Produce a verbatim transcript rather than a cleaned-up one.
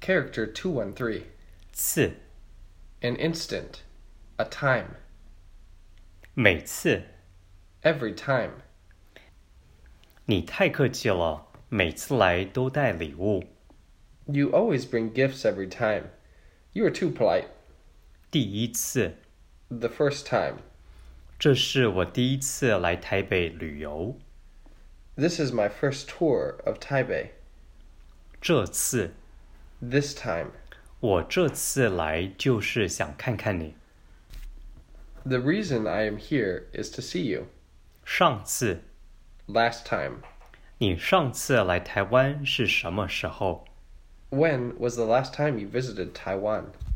Character two one three. 次， An instant. A time. 每次， Every time. 你太客气了，每次来都带礼物。 You always bring gifts every time. You are too polite. 第一次， The first time. 这是我第一次来台北旅游。 This is my first tour of Taipei. 这次， This time. 我这次来就是想看看你。 The reason I am here is to see you. 上次， Last time. 你上次来台湾是什么时候？ When was the last time you visited Taiwan?